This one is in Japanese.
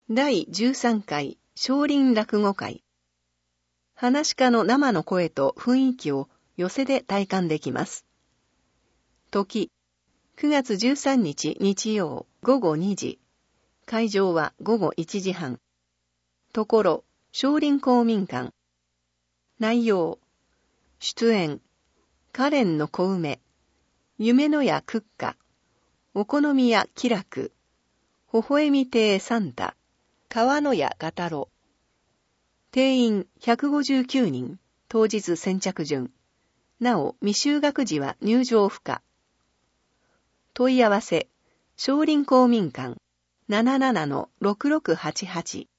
第13回少林落語会。話し家の生の声と雰囲気を寄せで体感できます。時、9月13日日曜午後2時。会場は午後1時半。ところ、少林公民館。内容、出演、カレンの小梅、夢の屋クッカ、お好み屋喜楽、微笑み亭サンタ、川野屋ガタロ。定員159人、当日先着順。なお、未就学時は入場不可。問い合わせ、少林公民館 77-6688